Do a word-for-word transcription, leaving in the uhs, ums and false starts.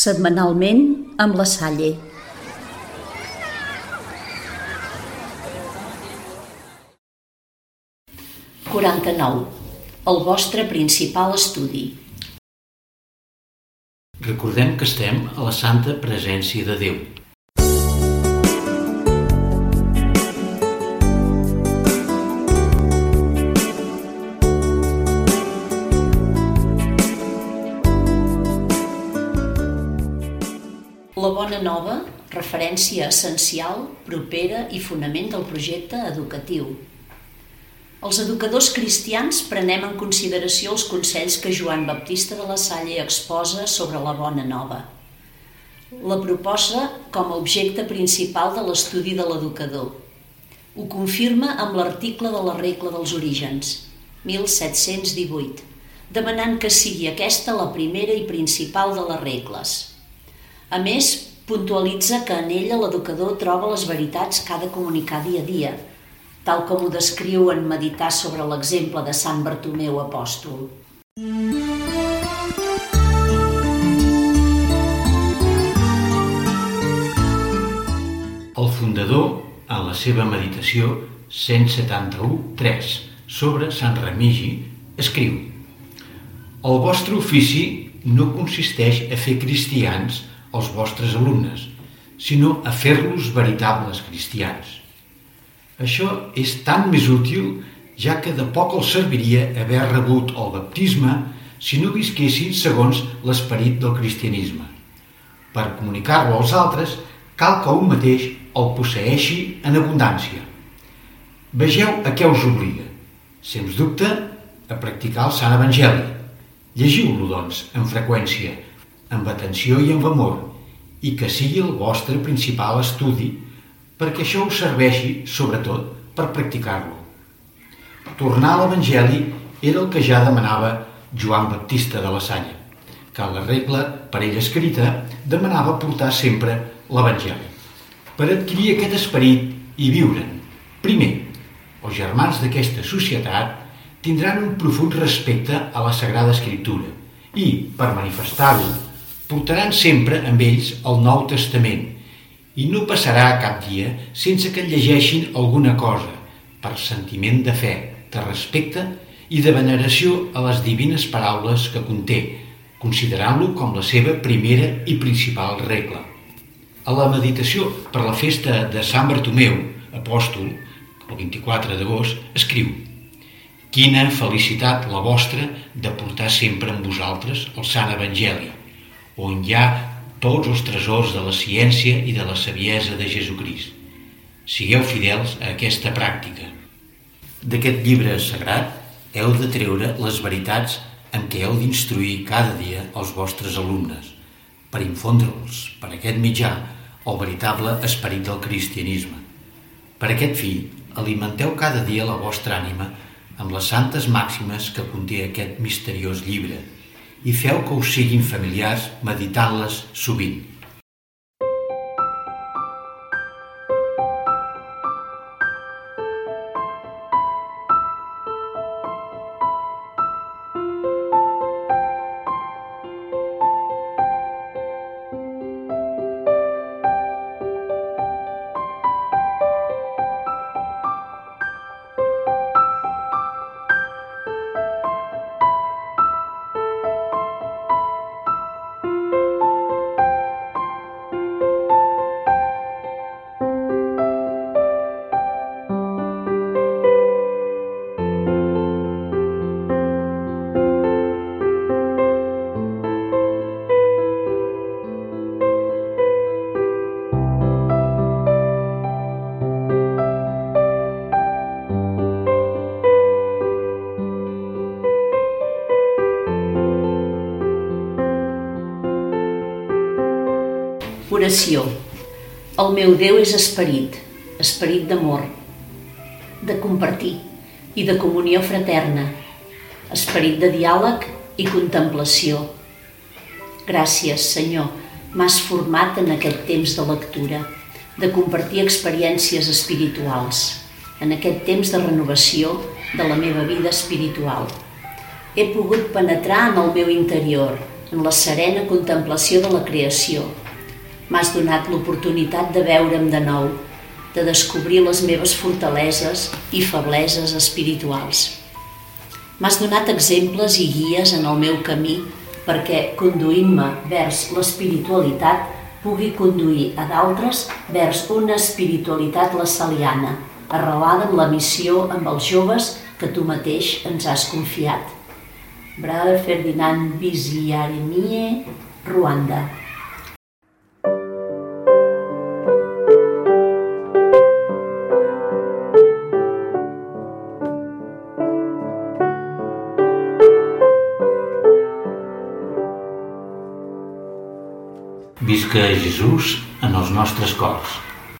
setmanalment amb la Salle. quaranta-nou. El vostre principal estudi. Recordem que estem a la santa presència de Déu. La bona nova, referència essencial, propera i fonament del projecte educatiu. Els educadors cristians prenem en consideració els consells que Joan Baptista de la Salle exposa sobre la bona nova. La proposa com a objecte principal de l'estudi de l'educador. Ho confirma amb l'article de la Regla dels Orígens, mil set-cents divuit, demanant que sigui aquesta la primera i principal de les regles. A més, puntualitza que en ella l'educador troba les veritats que ha de comunicar dia a dia, tal com ho descriu en Meditar sobre l'exemple de Sant Bartomeu Apòstol. El fundador, en la seva meditació cent setanta-u tres sobre Sant Remigi, escriu: El vostre ofici no consisteix a fer cristians els vostres alumnes, sinó a fer-los veritables cristians. Això és tan més útil, ja que de poc els serviria haver rebut el baptisme si no visquessin segons l'esperit del cristianisme. Per comunicar-lo als altres, cal que un mateix el posseeixi en abundància. Vegeu a què us obliga. Sens dubte, a practicar el Sant Evangeli. Llegiu-lo, doncs, amb freqüència, amb atenció i amb amor, i que sigui el vostre principal estudi, perquè això us serveixi, sobretot, per practicar-lo. Tornar a l'Evangeli era el que ja demanava Joan Baptista de la Salle, que la regla, per ell escrita, demanava portar sempre l'Evangeli. Per adquirir aquest esperit i viure'n, primer, els germans d'aquesta societat tindran un profund respecte a la Sagrada Escriptura i, per manifestar-ho, portaran sempre amb ells el Nou Testament i no passarà cap dia sense que en llegeixin alguna cosa per sentiment de fe, de respecte i de veneració a les divines paraules que conté, considerant-lo com la seva primera i principal regla. A la meditació per la festa de Sant Bartomeu, apòstol, el vint-i-quatre d'agost, escriu: Quina felicitat la vostra de portar sempre amb vosaltres el Sant Evangeli, on hi ha tots els tresors de la ciència i de la saviesa de Jesucrist. Sigueu fidels a aquesta pràctica. D'aquest llibre sagrat heu de treure les veritats en què heu d'instruir cada dia els vostres alumnes, per infondre'ls, per aquest mitjà, el veritable esperit del cristianisme. Per aquest fi, alimenteu cada dia la vostra ànima amb les santes màximes que conté aquest misteriós llibre i feu que us siguin familiars meditant-les sovint. Oració. El meu Déu és esperit, esperit d'amor, de compartir i de comunió fraterna, esperit de diàleg i contemplació. Gràcies, Senyor, m'has format en aquest temps de lectura, de compartir experiències espirituals, en aquest temps de renovació de la meva vida espiritual. He pogut penetrar en el meu interior, en la serena contemplació de la creació. M'has donat l'oportunitat de veure'm de nou, de descobrir les meves fortaleses i febleses espirituals. M'has donat exemples i guies en el meu camí perquè, conduint-me vers l'espiritualitat, pugui conduir a d'altres vers una espiritualitat lassaliana, arrelada en la missió amb els joves que tu mateix ens has confiat. Brother Ferdinand Biziyaremye, Ruanda. Visca Jesús en els nostres cors.